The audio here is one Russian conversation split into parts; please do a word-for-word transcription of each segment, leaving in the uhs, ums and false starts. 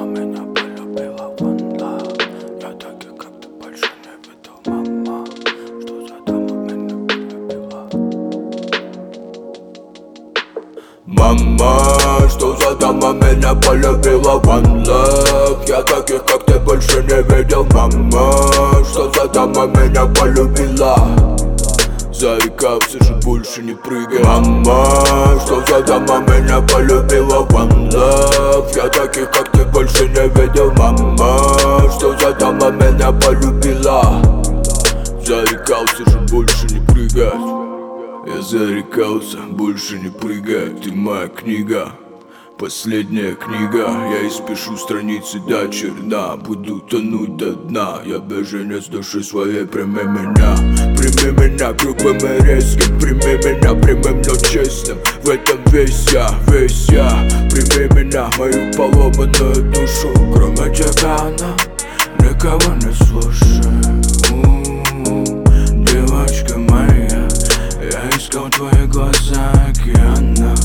дама меня полюбила, one love. Я таких, как ты, больше не видел, мама. Что за дама меня полюбила? Мама, что за дама меня полюбила, one love. Я таких, как ты, больше не видел, мама. Что за дама меня полюбила? Зарекался же больше не прыгай. Мама, что за дама меня полюбила, one love. Я таких, как ты, больше не видел, мама. Что за дама меня полюбила? Зарекался же больше не прыгать. Я зарекался больше не прыгать. Ты моя книга, последняя книга. Я испишу страницы до черна. Буду тонуть до дна. Я беженец души своей, прими меня. Прими меня грубым и резким. Прими меня прямым, но честным. В этом весь я, весь я. Прими меня, мою поломанную душу. Кроме тебя она никого не слушает. Девочка моя, я искал твои глаза океана.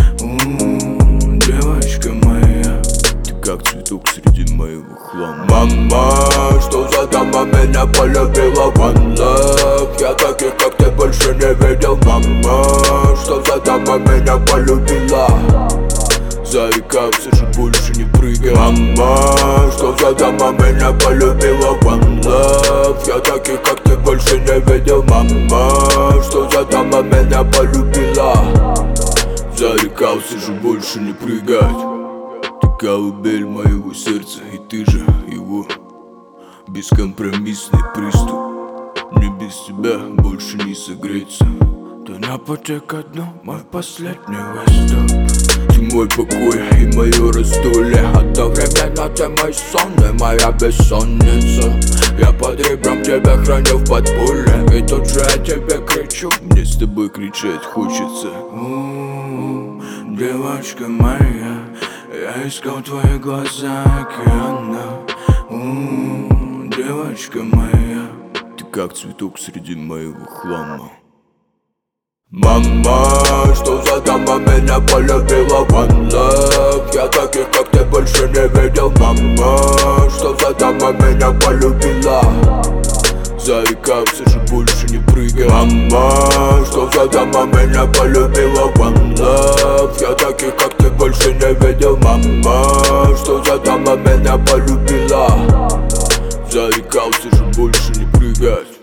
Девочка моя, ты как цветок среди моего хлама. Мама, что за дама меня полюбила, one love. Я таких, как ты, больше не видел, мама. Что за дама меня полюбила? Зарекался же больше не прыгай. Мама, что за дама меня полюбила, one love. Я таких, как ты, больше не видел, мама. Что за дама меня полюбила? Зарекался же больше не прыгать. Ты колыбель моего сердца, и ты же его. Бескомпромиссный приступ. Мне без тебя больше не согреться. Ты на пути ко дну, мой последний выступ. Ты мой покой и мое раздолье. Одновременно ты мой сон и моя бессонница. Я под ребром тебя храню в подполье. И тут же я тебе кричу. Мне с тобой кричать хочется. У-у-у, девочка моя, я искал твои глаза океана. У-у-у, девочка моя, ты как цветок среди моего хлама. Мама, что за дама меня полюбила, one love. Я таких, как ты, больше не видел, мама. Что за дама меня полюбила? Зарекался же больше не прыгай. Мама, что за дама меня полюбила, one love. Я таких, как ты, больше не видел, мама. Что за дама меня полюбила? Зарекался же больше не прыгать.